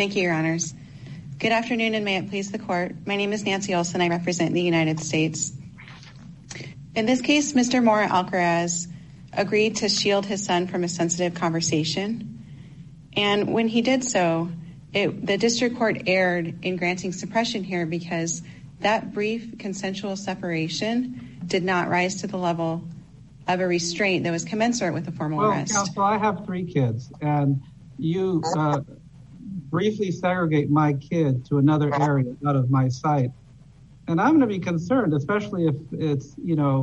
Thank you, Your Honors. Good afternoon, and may it please the court. My name is Nancy Olson. I represent the United States. In this case, Mr. Mora Alcaraz agreed to shield his son from a sensitive conversation. And when he did so, the district court erred in granting suppression here because that brief consensual separation did not rise to the level of a restraint that was commensurate with a formal arrest. Counsel, I have 3 kids, and you briefly segregate my kid to another area out of my sight. And I'm going to be concerned, especially if it's,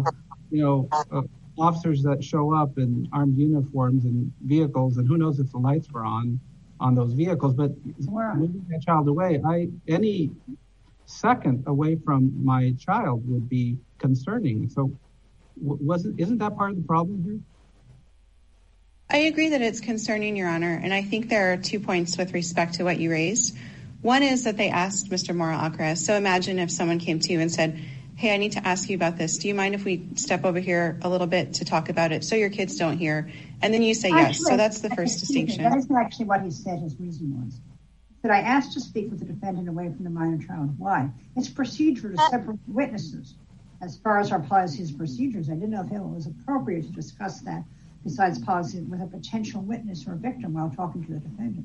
officers that show up in armed uniforms and vehicles, and who knows if the lights were on those vehicles. But moving that child away, any second away from my child would be concerning. So isn't that part of the problem here? I agree that it's concerning, Your Honor, and I think there are 2 points with respect to what you raised. One is that they asked Mr. Mora Alcaraz, so imagine if someone came to you and said, hey, I need to ask you about this. Do you mind if we step over here a little bit to talk about it so your kids don't hear? And then you say yes. So that's the first distinction. That isn't actually what he said his reason was. That I asked to speak with the defendant away from the minor child. Why? It's procedure to separate witnesses. As far as our policies and procedures, I didn't know if it was appropriate to discuss that besides policy with a potential witness or a victim while talking to the defendant.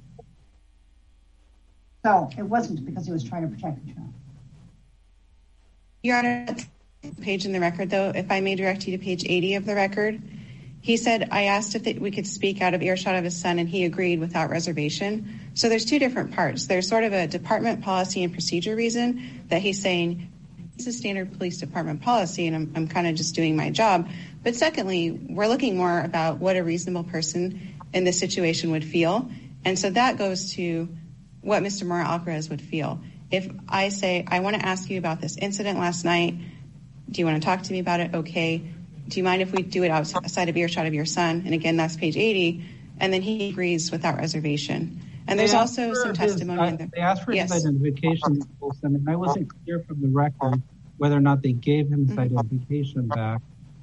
So it wasn't because he was trying to protect the child. Your Honor, page in the record, though, if I may direct you to page 80 of the record, he said, I asked if we could speak out of earshot of his son, and he agreed without reservation. So there's 2 different parts. There's sort of a department policy and procedure reason that he's saying, it's a standard police department policy, and I'm kind of just doing my job. But secondly, we're looking more about what a reasonable person in this situation would feel. And so that goes to what Mr. Mora Alcaraz would feel. If I say, I want to ask you about this incident last night, do you want to talk to me about it? Okay. Do you mind if we do it outside of earshot of your son? And again, that's page 80. And then he agrees without reservation. And there's also some testimony in there. They asked for his identification, and I wasn't clear from the record whether or not they gave him his identification back.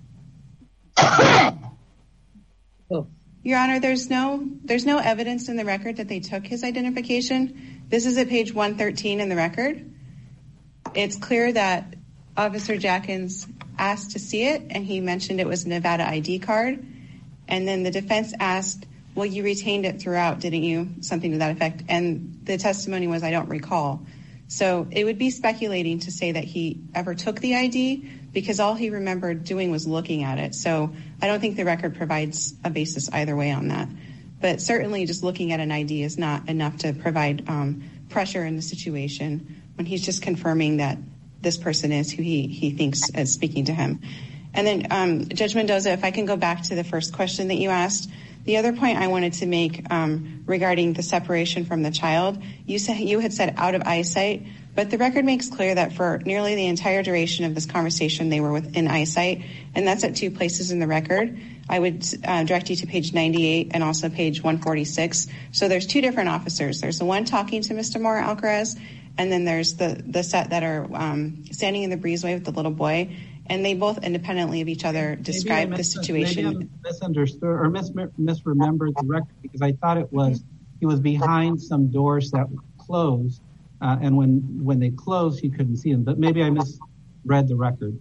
Your Honor, there's no evidence in the record that they took his identification. This is at page 113 in the record. It's clear that Officer Jackins asked to see it, and he mentioned it was a Nevada ID card. And then the defense asked, well, you retained it throughout, didn't you? Something to that effect. And the testimony was, I don't recall. So it would be speculating to say that he ever took the ID because all he remembered doing was looking at it. So I don't think the record provides a basis either way on that. But certainly just looking at an ID is not enough to provide pressure in the situation when he's just confirming that this person is who he thinks is speaking to him. And then Judge Mendoza, if I can go back to the first question that you asked. The other point I wanted to make regarding the separation from the child, you had said out of eyesight, but the record makes clear that for nearly the entire duration of this conversation, they were within eyesight, and that's at 2 places in the record. I would direct you to page 98 and also page 146. So there's 2 different officers. There's the one talking to Mr. Mora Alcaraz, and then there's the set that are standing in the breezeway with the little boy. And they both independently of each other describe the situation. Maybe I misunderstood or misremembered the record because I thought it was he was behind some doors that were closed, and when they closed, he couldn't see him. But maybe I misread the record.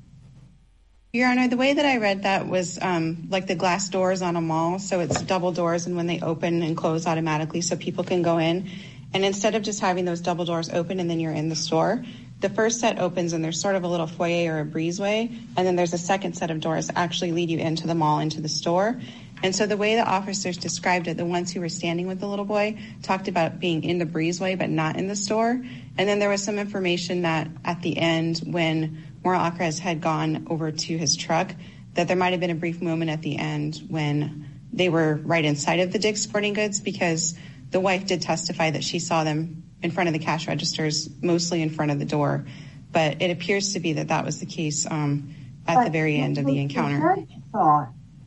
Your Honor, the way that I read that was like the glass doors on a mall. So it's double doors, and when they open and close automatically so people can go in. And instead of just having those double doors open and then you're in the store, the first set opens and there's sort of a little foyer or a breezeway, and then there's a second set of doors that actually lead you into the mall, into the store. And so the way the officers described it, the ones who were standing with the little boy talked about being in the breezeway but not in the store. And then there was some information that at the end when Mora Alcaraz had gone over to his truck, that there might have been a brief moment at the end when they were right inside of the Dick's Sporting Goods, because the wife did testify that she saw them in front of the cash registers, mostly in front of the door. But it appears to be that that was the case at the very end of the encounter. The thought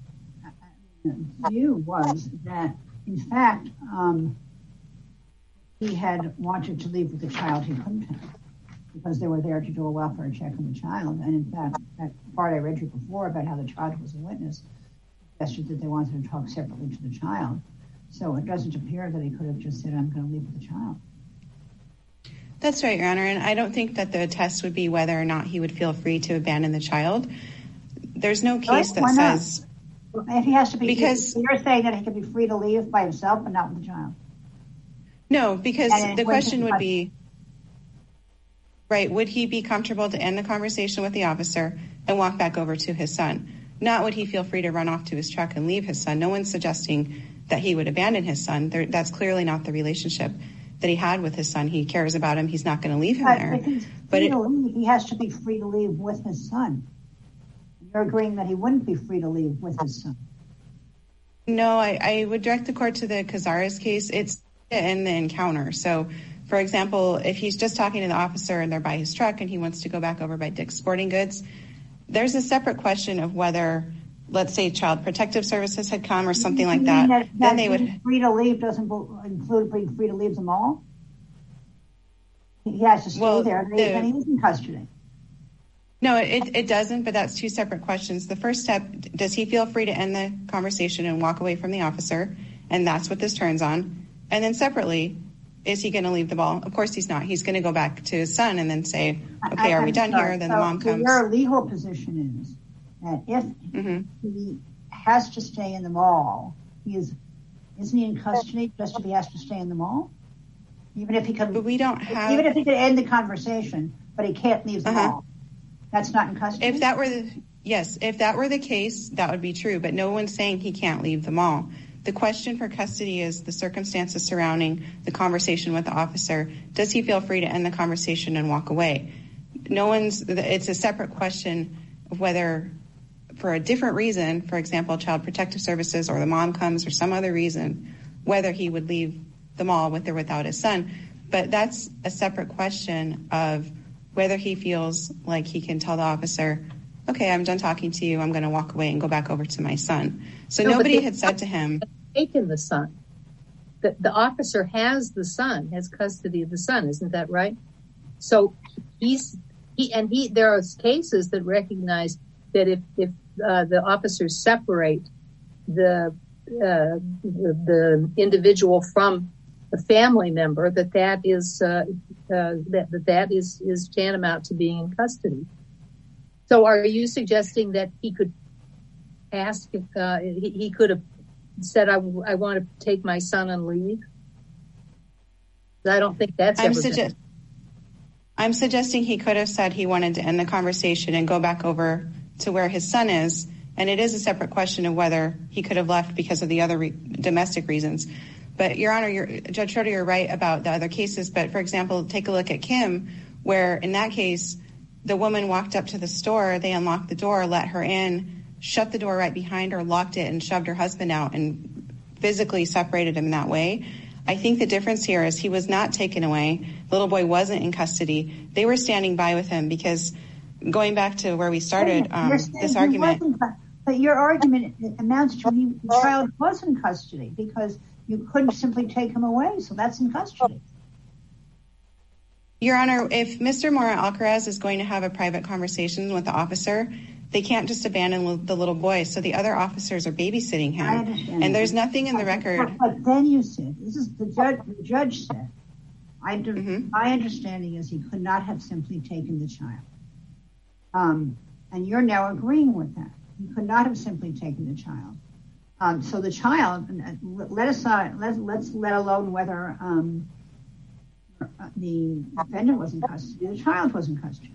view was that, in fact, he had wanted to leave with the child he couldn't have because they were there to do a welfare check on the child. And in fact, that part I read you before about how the child was a witness suggested that they wanted to talk separately to the child. So it doesn't appear that he could have just said, I'm going to leave with the child. That's right, Your Honor. And I don't think that the test would be whether or not he would feel free to abandon the child. There's no case that says... If he has to be... Because you're saying that he could be free to leave by himself, but not with the child. No, because the question would be, right, would he be comfortable to end the conversation with the officer and walk back over to his son? Not would he feel free to run off to his truck and leave his son. No one's suggesting that he would abandon his son. That's clearly not the relationship that he had with his son. He cares about him. He's not going to leave him there. But he has to be free to leave with his son. You're agreeing that he wouldn't be free to leave with his son. No, I would direct the court to the Cazares case. It's in the encounter. So, for example, if he's just talking to the officer and they're by his truck and he wants to go back over by Dick's Sporting Goods, there's a separate question of whether, let's say, Child Protective Services had come or something like that. Then they would... Free to leave doesn't include being free to leave them all? He has to stay there and he's in custody. No, it doesn't, but that's two separate questions. The first step, does he feel free to end the conversation and walk away from the officer? And that's what this turns on. And then separately, is he going to leave the ball? Of course he's not. He's going to go back to his son and then say, okay, are we done here? Then the mom comes. Your legal position is that if he has to stay in the mall, isn't he in custody just if he has to stay in the mall? Even if he could, even if he could end the conversation, but he can't leave the mall. That's not in custody? If that were the case, that would be true. But no one's saying he can't leave the mall. The question for custody is the circumstances surrounding the conversation with the officer. Does he feel free to end the conversation and walk away? It's a separate question of whether, for a different reason, for example, Child Protective Services or the mom comes or some other reason, whether he would leave the mall with or without his son. But that's a separate question of whether he feels like he can tell the officer, okay, I'm done talking to you. I'm going to walk away and go back over to my son. So nobody had said to him, taken the son. The officer has the son, has custody of the son. Isn't that right? So there are cases that recognize that if the officers separate the individual from a family member, that is tantamount to being in custody. So are you suggesting that he could ask if he could have said, I want to take my son and leave? I don't think that's I'm suggesting he could have said he wanted to end the conversation and go back over to where his son is. And it is a separate question of whether he could have left because of the other domestic reasons. But Your Honor, Judge Schroeder, you're right about the other cases. But for example, take a look at Kim, where in that case, the woman walked up to the store, they unlocked the door, let her in, shut the door right behind her, locked it, and shoved her husband out and physically separated him that way. I think the difference here is he was not taken away. The little boy wasn't in custody. They were standing by with him because going back to where we started, this argument. But your argument amounts to the child was in custody because you couldn't simply take him away. So that's in custody. Your Honor, if Mr. Mora Alcaraz is going to have a private conversation with the officer, they can't just abandon the little boy. So the other officers are babysitting him. And there's nothing in the record. But then you said, this is the judge said, my understanding is he could not have simply taken the child. And you're now agreeing with that. He could not have simply taken the child. So the child, let's let alone whether the defendant was in custody, the child was in custody.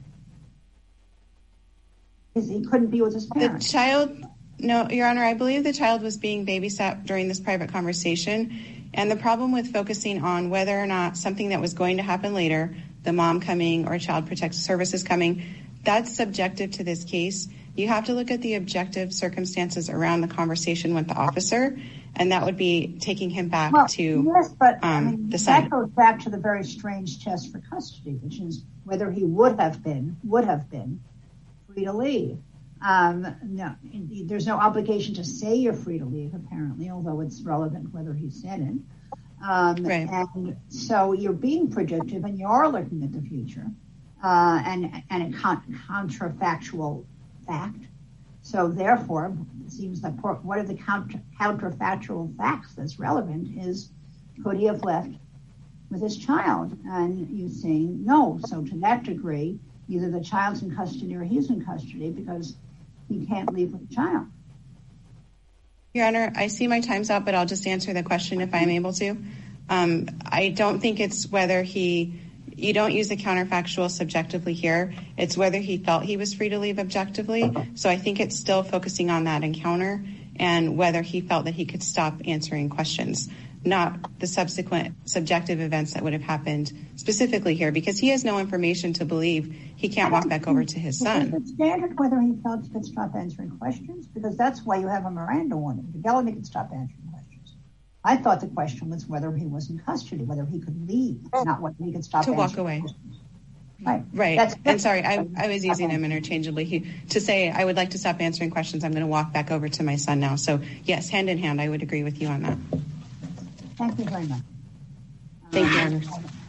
He couldn't be with his parents. The child, no, Your Honor, I believe the child was being babysat during this private conversation. And the problem with focusing on whether or not something that was going to happen later, the mom coming or Child Protective Services coming, that's subjective to this case. You have to look at the objective circumstances around the conversation with the officer, and that would be taking him back to the son. That goes back to the very strange test for custody, which is whether he would have been free to leave. No, there's no obligation to say you're free to leave, apparently, although it's relevant whether he said it. Right. And so you're being predictive, and you are looking at the future, and a counterfactual fact So therefore, it seems that one of the counterfactual facts that's relevant is, could he have left with his child? And you're saying no. So to that degree, either the child's in custody or he's in custody because he can't leave with the child. Your Honor, I see my time's up, but I'll just answer the question if I'm able to. I don't think it's whether you don't use the counterfactual subjectively here. It's whether he felt he was free to leave objectively. So I think it's still focusing on that encounter and whether he felt that he could stop answering questions, not the subsequent subjective events that would have happened specifically here, because he has no information to believe he can't walk back over to his son. Is it standard whether he felt he could stop answering questions? Because that's why you have a Miranda warning. The felony could stop answering questions. I thought the question was whether he was in custody, whether he could leave, not whether he could stop to answering walk away. Questions. Right. And sorry, I was using them interchangeably. To say I would like to stop answering questions, I'm going to walk back over to my son now. So yes, hand in hand, I would agree with you on that. Thank you very much. Thank you, Honor.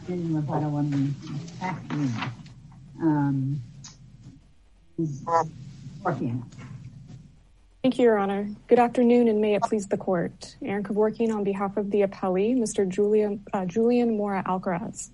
Thank you, Your Honor. Good afternoon, and may it please the court. Erin Kevorkian on behalf of the appellee, Mr. Julian Mora Alcaraz.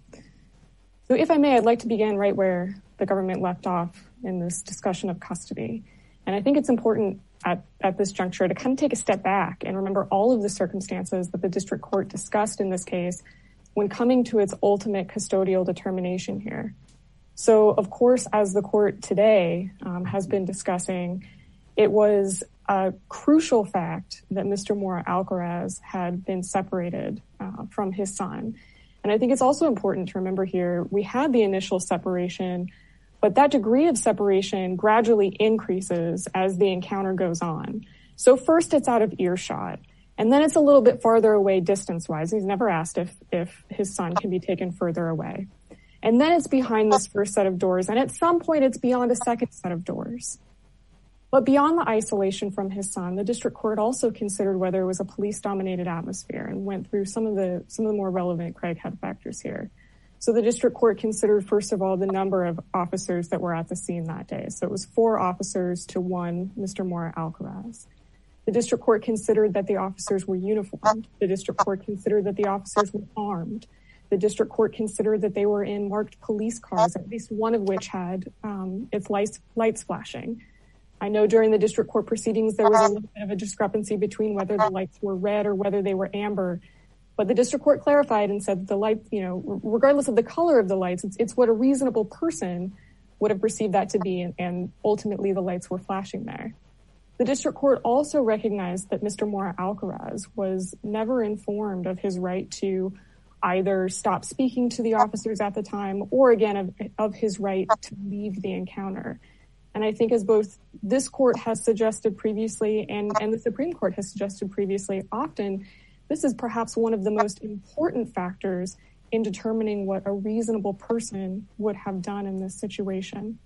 So if I may, I'd like to begin right where the government left off in this discussion of custody. And I think it's important at this juncture to kind of take a step back and remember all of the circumstances that the district court discussed in this case when coming to its ultimate custodial determination here. So, of course, as the court today has been discussing, it was a crucial fact that Mr. Mora Alcaraz had been separated from his son. And I think it's also important to remember here, we had the initial separation, but that degree of separation gradually increases as the encounter goes on. So first it's out of earshot, and then it's a little bit farther away distance-wise. He's never asked if his son can be taken further away. And then it's behind this first set of doors, and at some point it's beyond a second set of doors. But beyond the isolation from his son, the district court also considered whether it was a police-dominated atmosphere and went through some of the more relevant Craighead factors here. So the district court considered, first of all, the number of officers that were at the scene that day. So it was 4 officers to 1 Mr. Mora Alcaraz. The district court considered that the officers were uniformed. The district court considered that the officers were armed. The district court considered that they were in marked police cars, at least one of which had its lights flashing. I know during the district court proceedings, there was a little bit of a discrepancy between whether the lights were red or whether they were amber. But the district court clarified and said the light, regardless of the color of the lights, it's what a reasonable person would have perceived that to be. And ultimately, the lights were flashing there. The district court also recognized that Mr. Mora Alcaraz was never informed of his right to either stop speaking to the officers at the time or, again, of his right to leave the encounter. And I think as both this court has suggested previously and the Supreme Court has suggested previously, often this is perhaps one of the most important factors in determining what a reasonable person would have done in this situation.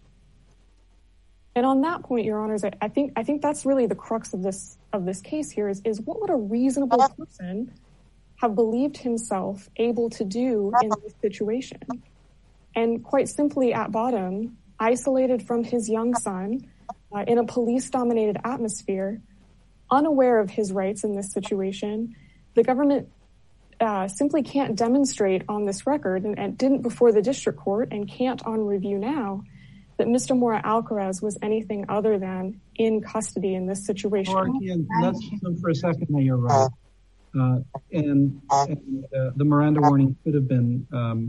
And on that point, Your Honors, I think that's really the crux of this case here is what would a reasonable person have believed himself able to do in this situation? And quite simply, at bottom, isolated from his young son in a police-dominated atmosphere, unaware of his rights in this situation, the government simply can't demonstrate on this record and didn't before the district court and can't on review now that Mr. Mora Alcaraz was anything other than in custody in this situation. Let's assume for a second that you're right. And the Miranda warning could have been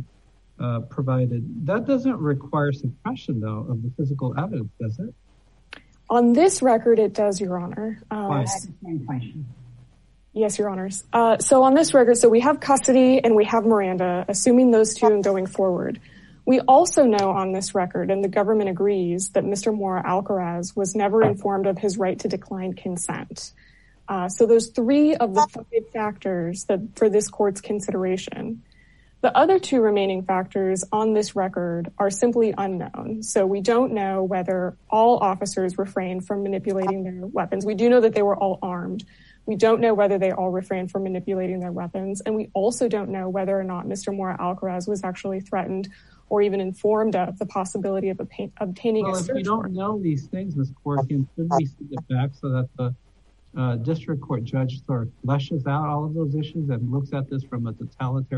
provided. That doesn't require suppression, though, of the physical evidence, does it? On this record, it does, Your Honor. Question. Yes, Your Honors. So on this record, so we have custody and we have Miranda, assuming those two and going forward. We also know on this record, and the government agrees, that Mr. Mora Alcaraz was never informed of his right to decline consent. So those 3 of the 5 factors that for this court's consideration. The other 2 remaining factors on this record are simply unknown. So we don't know whether all officers refrained from manipulating their weapons. We do know that they were all armed. We don't know whether they all refrained from manipulating their weapons. And we also don't know whether or not Mr. Mora Alcaraz was actually threatened or even informed of the possibility of obtaining a search warrant. If we don't know these things, Ms. Kevorkian, should we send it back so that the district court judge sort of fleshes out all of those issues and looks at this from a the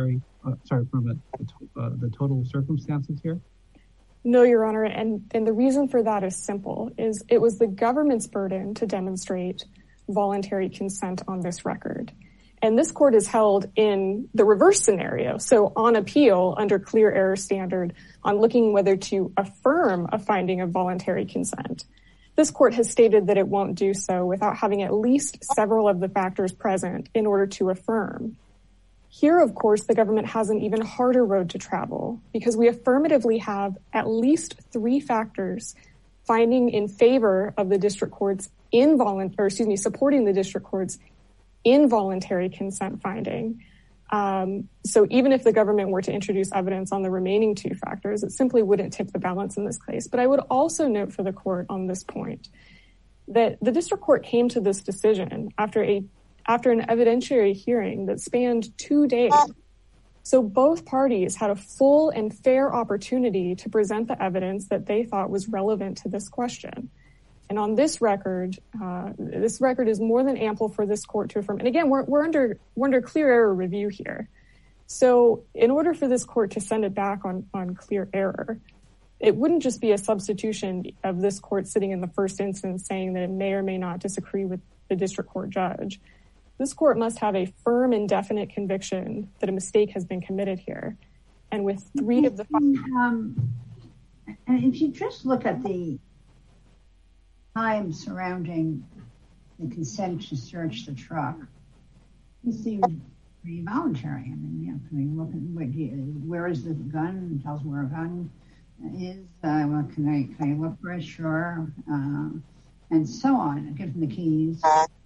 total circumstances here? No, Your Honor, and the reason for that is simple, is it was the government's burden to demonstrate voluntary consent on this record. And this court is held in the reverse scenario. So on appeal, under clear error standard, on looking whether to affirm a finding of voluntary consent, this court has stated that it won't do so without having at least several of the factors present in order to affirm. Here, of course, the government has an even harder road to travel because we affirmatively have at least 3 factors finding in favor of the district court's supporting the district court's involuntary consent finding. So even if the government were to introduce evidence on the remaining 2 factors, it simply wouldn't tip the balance in this case. But I would also note for the court on this point that the district court came to this decision after an evidentiary hearing that spanned 2 days. So both parties had a full and fair opportunity to present the evidence that they thought was relevant to this question. And on this record is more than ample for this court to affirm. And again, we're under clear error review here. So in order for this court to send it back on clear error, it wouldn't just be a substitution of this court sitting in the first instance saying that it may or may not disagree with the district court judge. This court must have a firm and definite conviction that a mistake has been committed here. And with 3 of the 5... And if you just look at the time surrounding the consent to search the truck, it seems pretty voluntary. I mean, look at where is the gun? It tells where a gun is. Can I look for it? Sure. And so on. Give them the keys.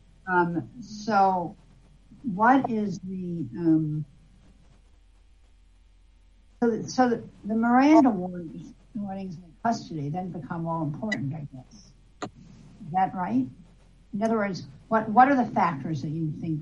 So what is the so the Miranda warnings in custody then become all important, I guess. Is that right? In other words, what are the factors that you think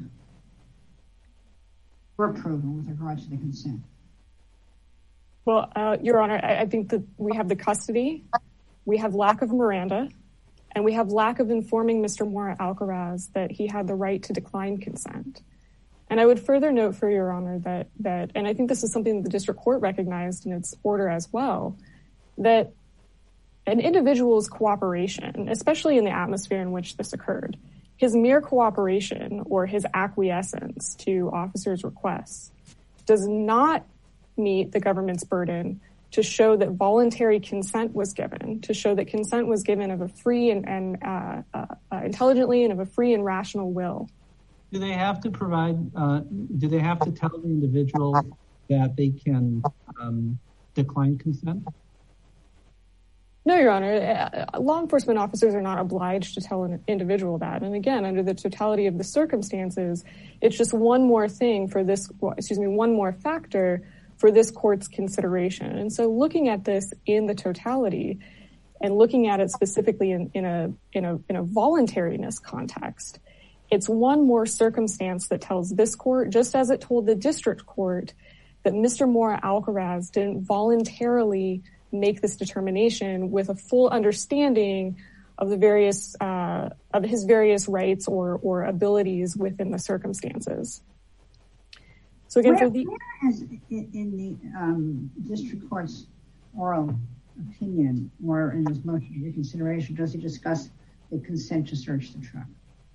were proven with regard to the consent? Well, Your Honor, I think that we have the custody, we have lack of Miranda, and we have lack of informing Mr. Mora Alcaraz that he had the right to decline consent. And I would further note for Your Honor that, and I think this is something that the district court recognized in its order as well, that an individual's cooperation, especially in the atmosphere in which this occurred, his mere cooperation or his acquiescence to officers' requests does not meet the government's burden to show that voluntary consent was given, to show that consent was given of a free and intelligently and of a free and rational will. Do they have to provide, do they have to tell the individual that they can decline consent? No, Your Honor. Law enforcement officers are not obliged to tell an individual that. And again, under the totality of the circumstances, it's just one more thing for this, one more factor for this court's consideration. And so looking at this in the totality and looking at it specifically in a voluntariness context, it's one more circumstance that tells this court, just as it told the district court, that Mr. Mora Alcaraz didn't voluntarily make this determination with a full understanding of the various of his various rights or abilities within the circumstances. So again, where is in the district court's oral opinion or in his motion of reconsideration, does he discuss the consent to search the truck?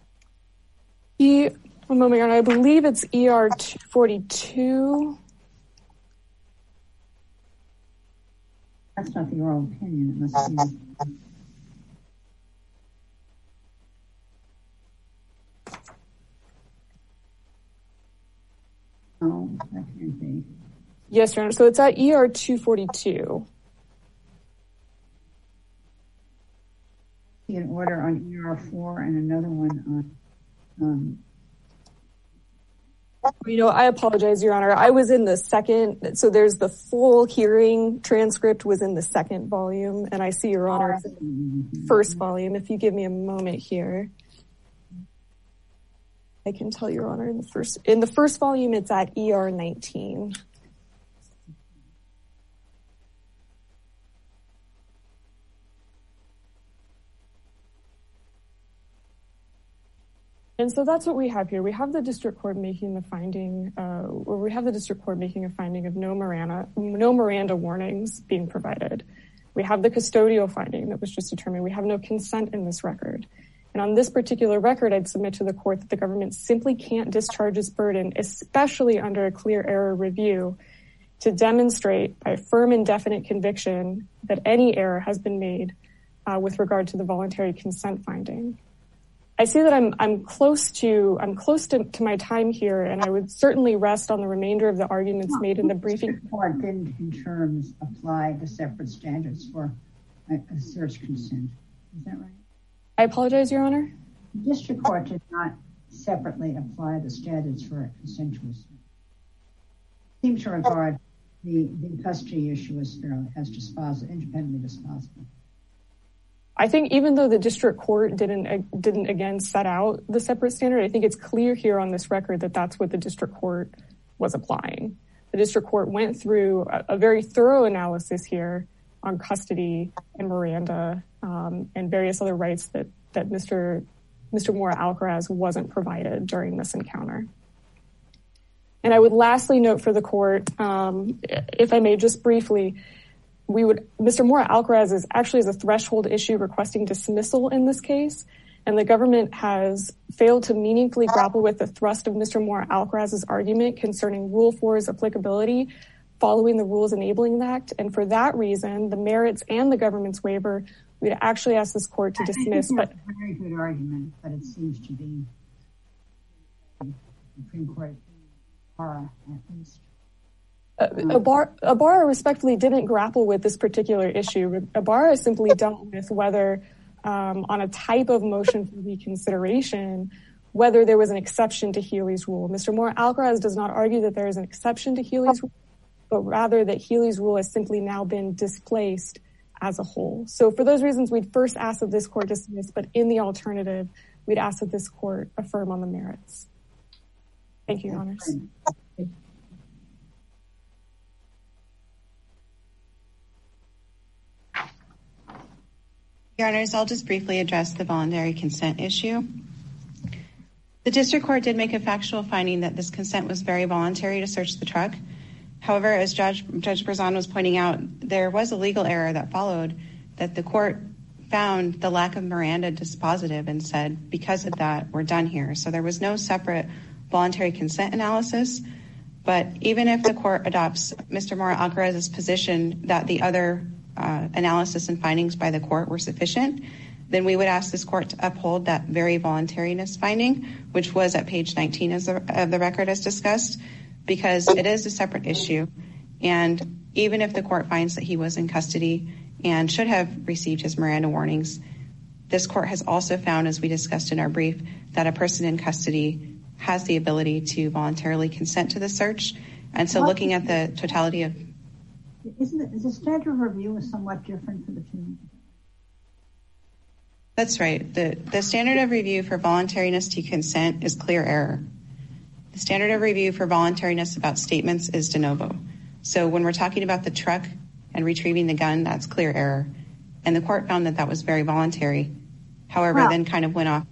One moment, Your Honor, I believe it's ER 242. That's not the oral opinion. It must be. Oh, that can't be. Yes, Your Honor. So it's at ER 242. An order on ER 4 and another one on. I apologize, Your Honor. I was in the second. So there's the full hearing transcript was in the second volume, and I see Your Honor first volume. If you give me a moment here, I can tell Your Honor in the first volume it's at ER 19. And so that's what we have here. We have the district court making the finding, or we have the district court making a finding of no Miranda warnings being provided. We have the custodial finding that was just determined. We have no consent in this record. And on this particular record, I'd submit to the court that the government simply can't discharge its burden, especially under a clear error review, to demonstrate by firm and definite conviction that any error has been made with regard to the voluntary consent finding. I see that I'm close to my time here, and I would certainly rest on the remainder of the arguments made in the briefing. The court didn't, in terms, apply the separate standards for a search consent. Is that right? I apologize, Your Honor. The district court did not separately apply the standards for a consensual search. It seems to regard the custody issue as independently dispositive. I think even though the district court didn't again set out the separate standard, I think it's clear here on this record that that's what the district court was applying. The district court went through a very thorough analysis here on custody and Miranda and various other rights that Mr. Mora-Alcaraz wasn't provided during this encounter. And I would lastly note for the court, if I may just briefly, Mr. Mora-Alcaraz is actually as a threshold issue requesting dismissal in this case, and the government has failed to meaningfully grapple with the thrust of Mr. Mora-Alcaraz's argument concerning Rule 4's applicability following the Rules Enabling Act. And for that reason, the merits and the government's waiver, we'd actually ask this court to dismiss. But a very good argument, but it seems to be Supreme Court at least. Ibarra respectfully didn't grapple with this particular issue. Ibarra simply dealt with whether, on a type of motion for reconsideration, whether there was an exception to Healy's rule. Mr. Mora-Alcaraz does not argue that there is an exception to Healy's rule, but rather that Healy's rule has simply now been displaced as a whole. So for those reasons, we'd first ask that this court dismiss, but in the alternative, we'd ask that this court affirm on the merits. Thank you, Your Honors. Your Honors, I'll just briefly address the voluntary consent issue. The district court did make a factual finding that this consent was very voluntary to search the truck. However, as Judge Berzon was pointing out, there was a legal error that followed, that the court found the lack of Miranda dispositive and said, because of that, we're done here. So there was no separate voluntary consent analysis. But even if the court adopts Mr. Mora-Alcaraz's position that the other analysis and findings by the court were sufficient, then we would ask this court to uphold that very voluntariness finding, which was at page 19 of the record as discussed, because it is a separate issue. And even if the court finds that he was in custody and should have received his Miranda warnings, this court has also found, as we discussed in our brief, that a person in custody has the ability to voluntarily consent to the search. And so looking at the totality of... Is the standard of review somewhat different for the two? That's right. The standard of review for voluntariness to consent is clear error. The standard of review for voluntariness about statements is de novo. So when we're talking about the truck and retrieving the gun, that's clear error. And the court found that that was very voluntary. However, then kind of went off.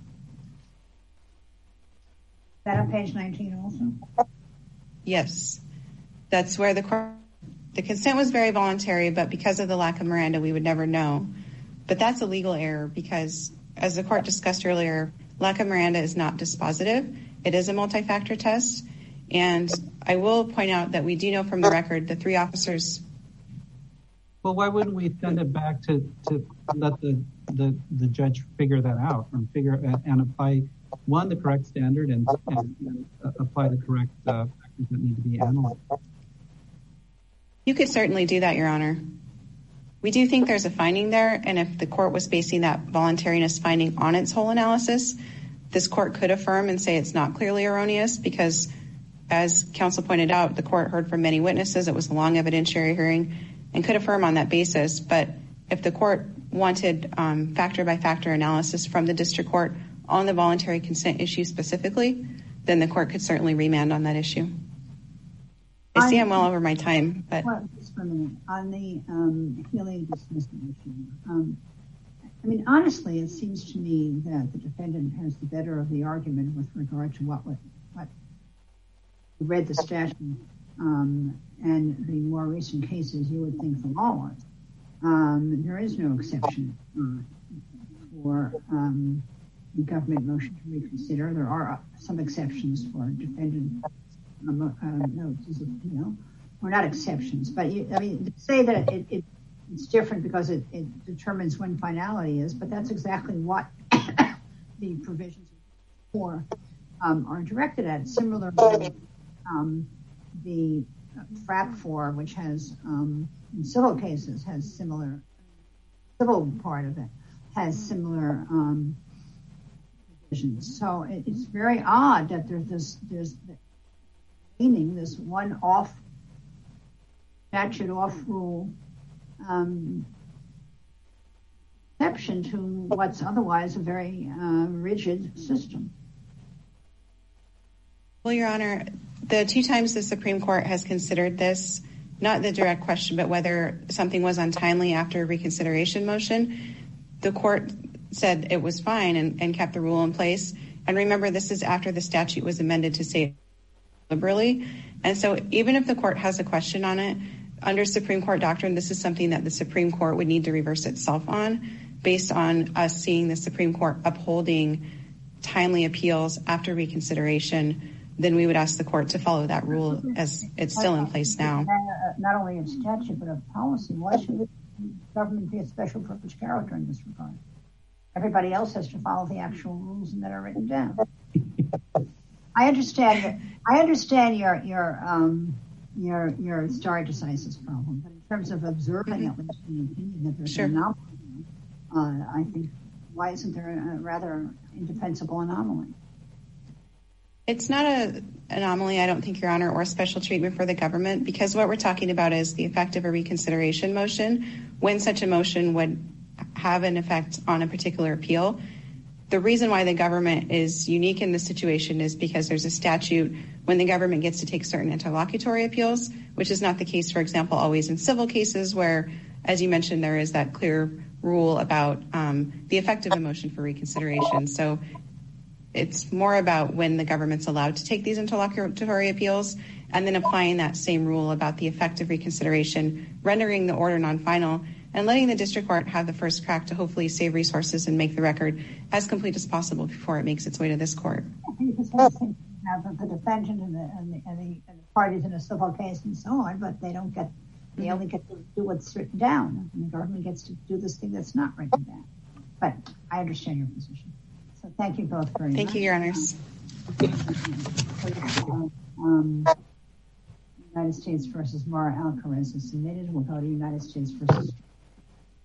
Is that on page 19 also? Yes. That's where the consent was very voluntary, but because of the lack of Miranda, we would never know. But that's a legal error because, as the court discussed earlier, lack of Miranda is not dispositive. It is a multi-factor test. And I will point out that we do know from the record the three officers... Well, why wouldn't we send it back to let the judge figure that out and apply, one, the correct standard and apply the correct factors that need to be analyzed? You could certainly do that, Your Honor. We do think there's a finding there, and if the court was basing that voluntariness finding on its whole analysis, this court could affirm and say it's not clearly erroneous because, as counsel pointed out, the court heard from many witnesses. It was a long evidentiary hearing and could affirm on that basis. But if the court wanted factor-by-factor analysis from the district court on the voluntary consent issue specifically, then the court could certainly remand on that issue. I see I'm well over my time. But just for a minute. On the Healy dismissal issue, I mean, honestly, it seems to me that the defendant has the better of the argument with regard to what read the statute and the more recent cases, you would think the law was. There is no exception for the government motion to reconsider. There are some exceptions for defendant notices of appeal. Or not exceptions, but say that it's different because it determines when finality is, but that's exactly what the provisions for are directed at. Similarly, the FRAP 4, which has in civil cases has similar civil part of it has similar provisions. So it's very odd that there's meaning this one off statute off rule exception to what's otherwise a very rigid system. Well, Your Honor, the 2 times the Supreme Court has considered this, not the direct question, but whether something was untimely after a reconsideration motion, the court said it was fine and kept the rule in place. And remember, this is after the statute was amended to say liberally. And so even if the court has a question on it, under Supreme Court doctrine, this is something that the Supreme Court would need to reverse itself on based on us seeing the Supreme Court upholding timely appeals after reconsideration. Then we would ask the court to follow that rule as it's still in place now. Not only a statute, but a policy. Why should the government be a special purpose character in this regard? Everybody else has to follow the actual rules that are written down. I understand your stare decisis problem, but in terms of observing at least the opinion that there's an anomaly, I think why isn't there a rather indefensible anomaly? It's not an anomaly, I don't think, Your Honor, or a special treatment for the government, because what we're talking about is the effect of a reconsideration motion. When such a motion would have an effect on a particular appeal, the reason why the government is unique in this situation is because there's a statute when the government gets to take certain interlocutory appeals, which is not the case, for example, always in civil cases where, as you mentioned, there is that clear rule about the effect of a motion for reconsideration. So it's more about when the government's allowed to take these interlocutory appeals and then applying that same rule about the effect of reconsideration, rendering the order non-final, and letting the district court have the first crack to hopefully save resources and make the record as complete as possible before it makes its way to this court. The defendant and the parties in a civil case and so on, but they only get to do what's written down, and the government gets to do this thing that's not written down. But I understand your position. So thank you both very much. Thank you, Your Honors. United States versus Mara Alcarez is submitted. We'll go to United States versus